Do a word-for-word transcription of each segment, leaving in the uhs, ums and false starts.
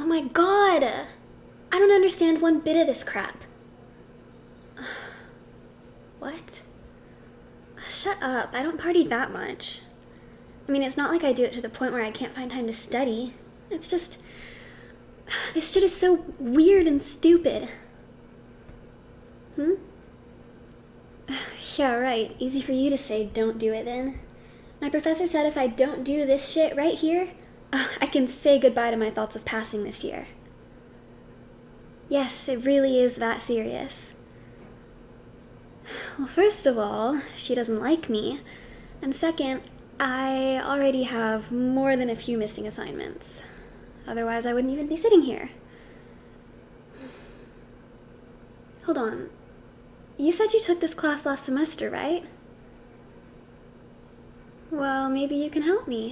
my god! I don't understand one bit of this crap. What? Shut up, I don't party that much. I mean, it's not like I do it to the point where I can't find time to study. It's just... this shit is so weird and stupid. Hmm? Yeah, right. Easy for you to say don't do it then. My professor said if I don't do this shit right here, uh, I can say goodbye to my thoughts of passing this year. Yes, it really is that serious. Well, first of all, she doesn't like me. And second, I already have more than a few missing assignments. Otherwise, I wouldn't even be sitting here. Hold on. You said you took this class last semester, right? Well, maybe you can help me.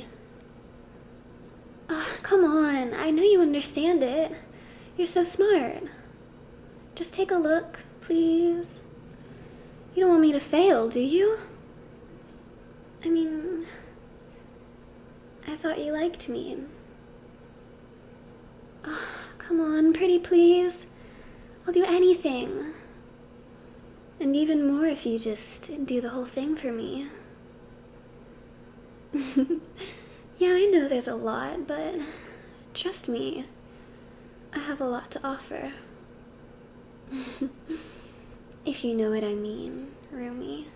Oh, come on. I know you understand it. You're so smart. Just take a look, please. You don't want me to fail, do you? I mean, I thought you liked me. Oh, come on, pretty please. I'll do anything. And even more if you just do the whole thing for me. Yeah, I know there's a lot, but trust me, I have a lot to offer. If you know what I mean, Rumi.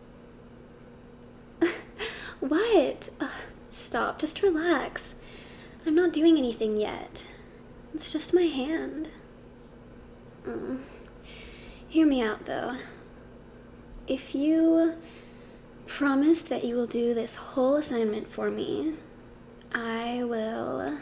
What? Uh, stop, just relax. I'm not doing anything yet. It's just my hand. Mm. Hear me out, though. If you promise that you will do this whole assignment for me, I will...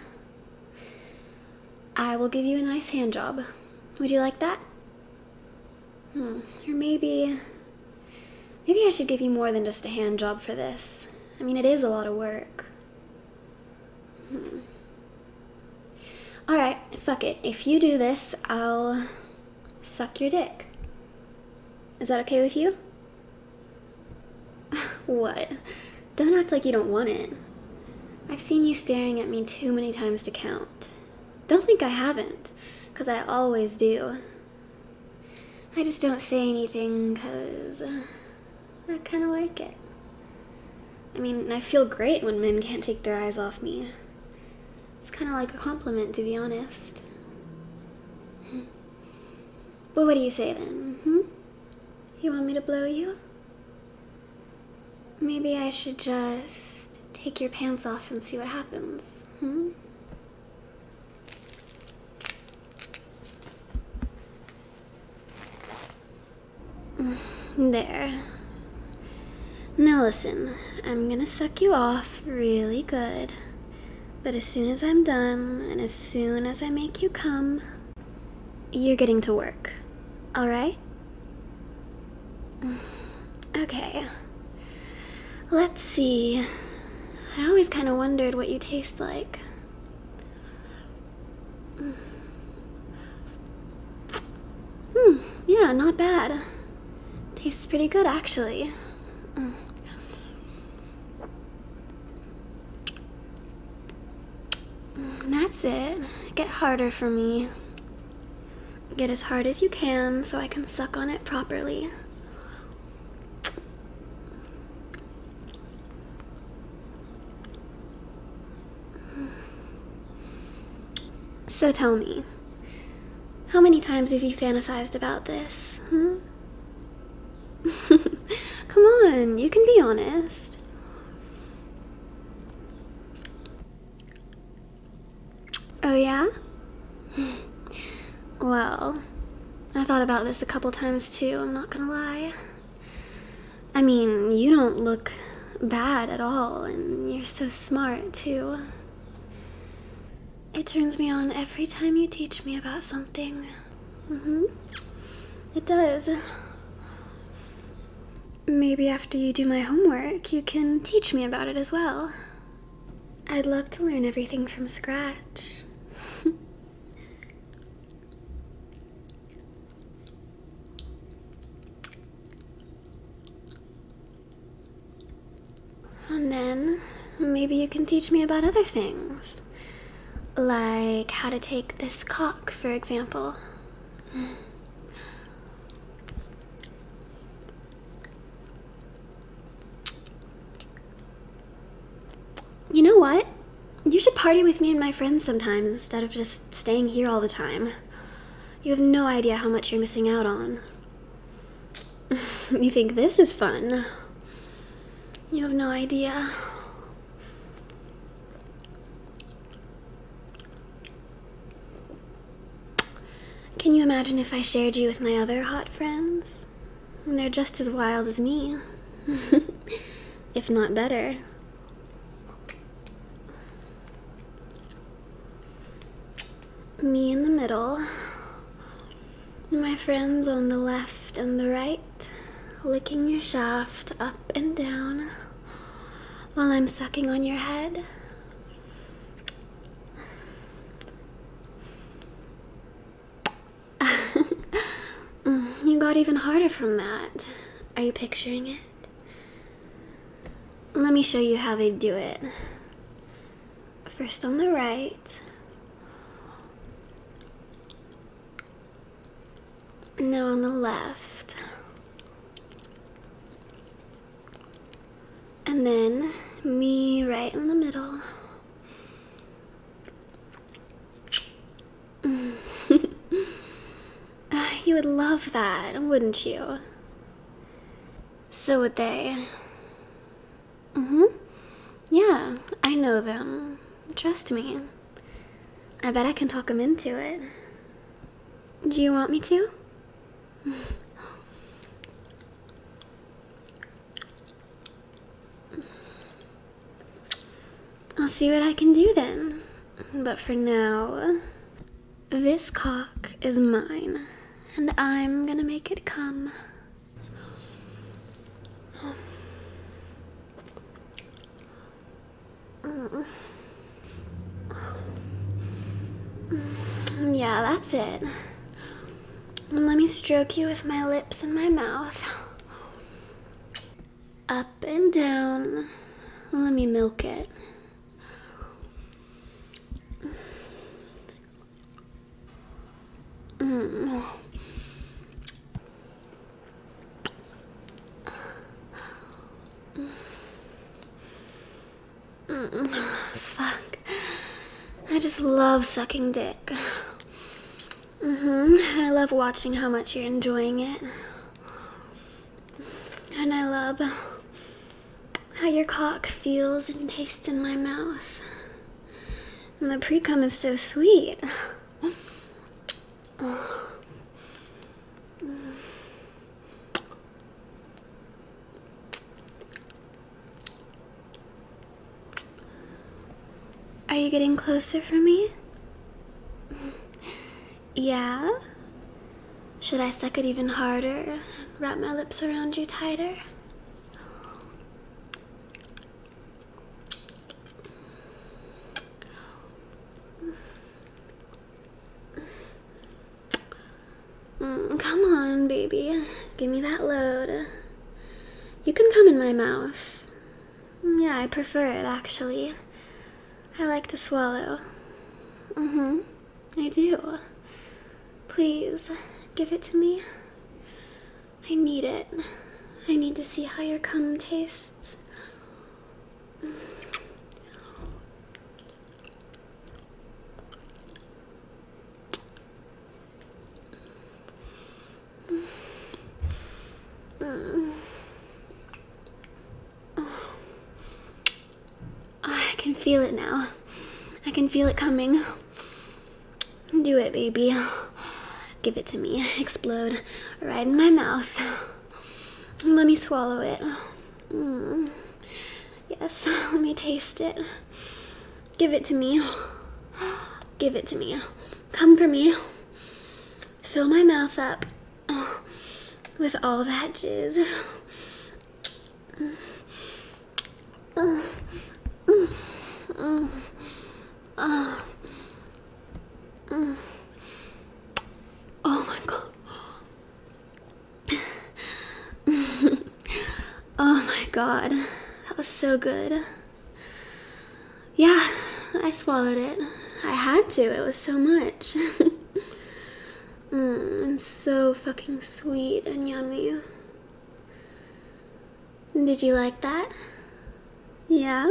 I will give you a nice hand job. Would you like that? Hmm. Or maybe... Maybe I should give you more than just a hand job for this. I mean, it is a lot of work. Hmm. Alright, fuck it. If you do this, I'll suck your dick. Is that okay with you? What? Don't act like you don't want it. I've seen you staring at me too many times to count. Don't think I haven't, because I always do. I just don't say anything because I kind of like it. I mean, I feel great when men can't take their eyes off me. It's kind of like a compliment, to be honest. But what do you say then, hmm? You want me to blow you? Maybe I should just take your pants off and see what happens, hmm? There. Now listen, I'm gonna suck you off really good. But as soon as I'm done, and as soon as I make you come, you're getting to work. Alright? Okay. Let's see. I always kind of wondered what you taste like. Hmm, yeah, not bad. Tastes pretty good, actually. Mm. That's it. Get harder for me. Get as hard as you can so I can suck on it properly. So tell me, how many times have you fantasized about this, hmm? Come on, you can be honest. Oh yeah? Well, I thought about this a couple times too, I'm not gonna lie. I mean, you don't look bad at all, and you're so smart too. It turns me on every time you teach me about something. Mm-hmm. It does. Maybe after you do my homework, you can teach me about it as well. I'd love to learn everything from scratch. And then, maybe you can teach me about other things. Like how to take this cock, for example. You know what? You should party with me and my friends sometimes instead of just staying here all the time. You have no idea how much you're missing out on. You think this is fun? You have no idea. Can you imagine if I shared you with my other hot friends? They're just as wild as me. If not better. Me in the middle. My friends on the left and the right, licking your shaft up and down while I'm sucking on your head. You got even harder from that. Are you picturing it? Let me show you how they do it. First on the right. Now on the left. And then me right in the middle. You would love that, wouldn't you? So would they. Mm-hmm. Yeah, I know them. Trust me. I bet I can talk them into it. Do you want me to? I'll see what I can do then. But for now, this cock is mine, and I'm gonna make it come. Yeah, that's it. Let me stroke you with my lips and my mouth. Up and down. Let me milk it. Mm. Mm. Fuck. I just love sucking dick. Mm-hmm. I love watching how much you're enjoying it. And I love how your cock feels and tastes in my mouth. And the pre-cum is so sweet. Are you getting closer for me? Yeah? Should I suck it even harder? Wrap my lips around you tighter? Mm, come on, baby. Give me that load. You can come in my mouth. Yeah, I prefer it, actually. I like to swallow. Mm-hmm. I do. Please, give it to me. I need it. I need to see how your cum tastes. Mm. Oh. I can feel it now. I can feel it coming. Do it, baby. Give it to me. Explode right in my mouth. Let me swallow it. Mm. Yes, let me taste it. Give it to me. Give it to me. Come for me. Fill my mouth up with all that jizz. Uh, mm, mm, uh, mm. Oh my god. Oh my god. That was so good. Yeah, I swallowed it. I had to, it was so much. mm, and so fucking sweet and yummy. Did you like that? Yeah?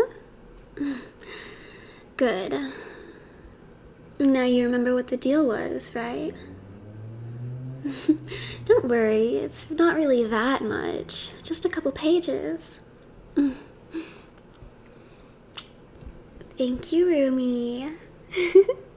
Good. Now you remember what the deal was, right? Don't worry, it's not really that much. Just a couple pages. Thank you, Rumi.